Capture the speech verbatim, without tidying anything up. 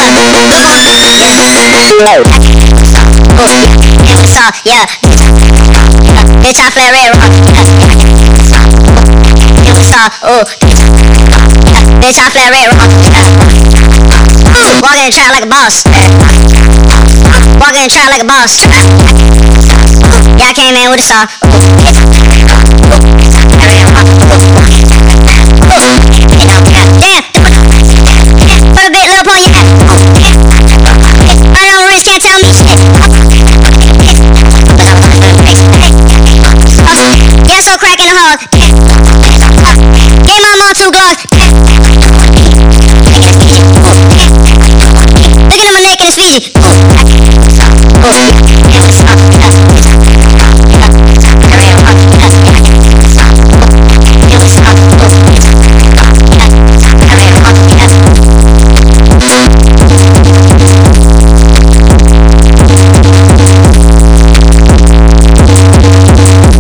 So, yeah. Bitch, I flare red wrong. So, ooh. Bitch, I flare red wrong. Walk in the trap like a boss. Walk in the trap like a boss. Yeah, I came in with a saw.